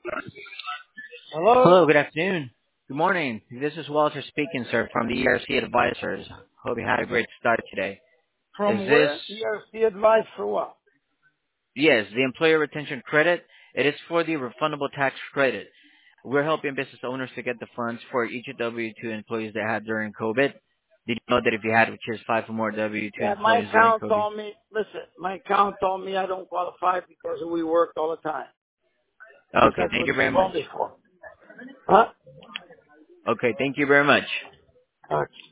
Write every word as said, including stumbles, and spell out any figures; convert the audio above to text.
Hello? Hello, good afternoon. Good morning. This is Walter speaking, sir, from the E R C Advisors. Hope you had a great start today. Is From this, where? E R C advice for what? yes, the Employer Retention Credit? It is for the refundable tax credit. We're helping business owners to get the funds for each W two employees they had during COVID. Did you know that if you had, which is five or more W two Yeah, my employees during account COVID? told me, listen, my account told me I don't qualify because we worked all the time. Because Okay, that's thank what you they very much. told me for. Huh? Okay, thank you very much. Okay.